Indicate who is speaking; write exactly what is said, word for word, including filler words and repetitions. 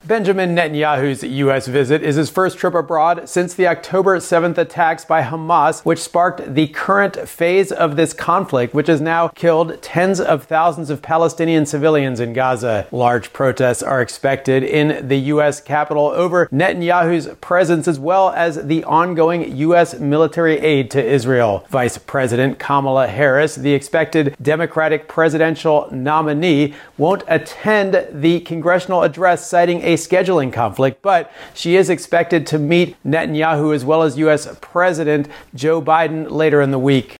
Speaker 1: Benjamin Netanyahu's U S visit is his first trip abroad since the October seventh attacks by Hamas, which sparked the current phase of this conflict, which has now killed tens of thousands of Palestinian civilians in Gaza. Large protests are expected in the U S capital over Netanyahu's presence, as well as the ongoing U S military aid to Israel. Vice President Kamala Harris, the expected Democratic presidential nominee, won't attend the congressional address, citing a scheduling conflict, but she is expected to meet Netanyahu as well as U S President Joe Biden later in the week.